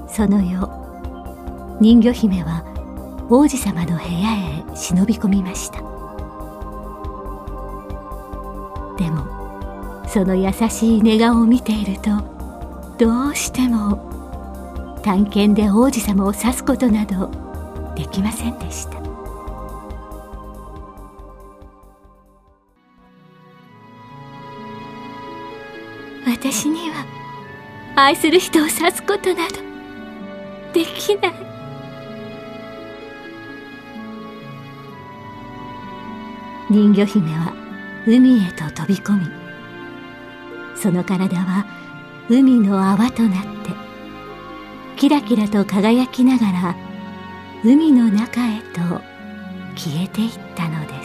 その夜、人魚姫は王子様の部屋へ忍び込みました。でもその優しい寝顔を見ていると、どうしても短剣で王子様を刺すことなどできませんでした。私には愛する人を刺すことなどできない。人魚姫は海へと飛び込み、その体は海の泡となってキラキラと輝きながら海の中へと消えていったのです。